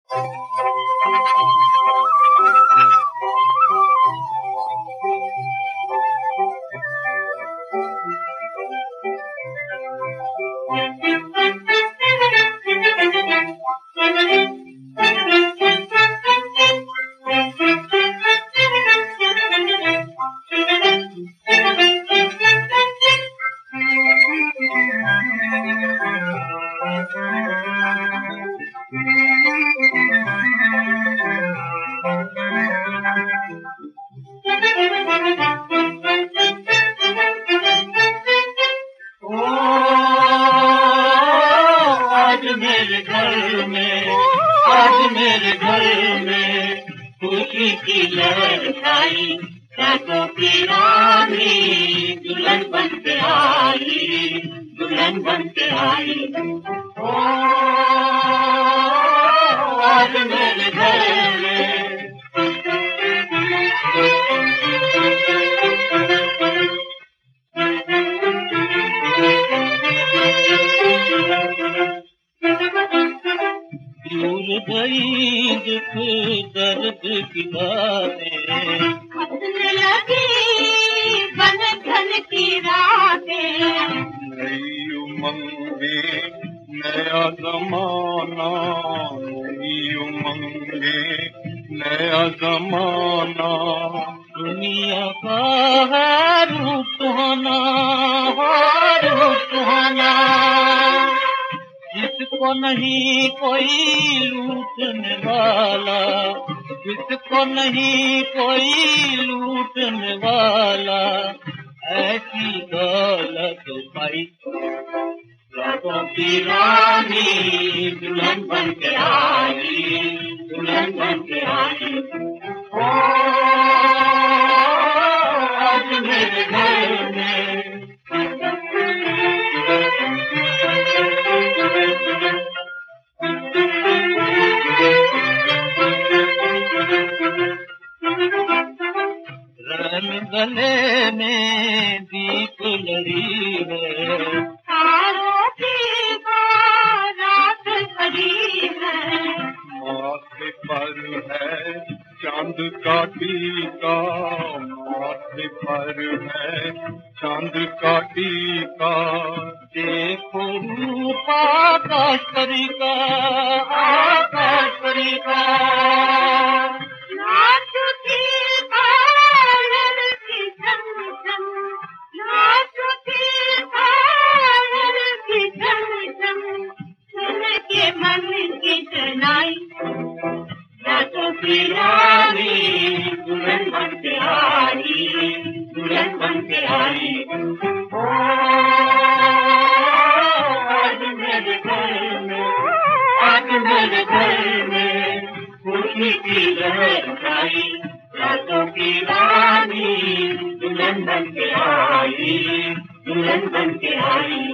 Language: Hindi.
आज मेरे घर में खुशी की लहर छाई, रातों की रानी दुल्हन बन के आई, दुल्हन बन के आई। ओ आज मेरे घर में दूर गई दुख दर्द की बातें, हंसने लगी बन धन की रातें, नई उमंगे नया जमाना, नई उमंगे नया जमाना, दुनिया का है रूप सुहाना, रूप सुहाना, जिसको नहीं कोई लूटने वाला, जिसको नहीं कोई लूटने वाला, ऐसी दौलत पाई, रातों की रानी दुल्हन बन के आई, दुल्हन बन के आई। ओ आज मेरे घर में रन गले में दीप लड़ी है, तारों की बारात खड़ी है, माथे पर है चांद का टीका, माथे पर है चांद का टीका, देखो रूप आकाशपरी का, आकाशपरी का, नाचती पायल की झमझम, नाचती पायल की झमझम, सुन के मन की शहनाई, रातों की रानी दुल्हन बन के आई, दुल्हन बन के आई। ओ आज मेरे घर में, आज मेरे घर में खुशी की लहर छाई, रातों की रानी दुल्हन बन के आई, दुल्हन बन के आई।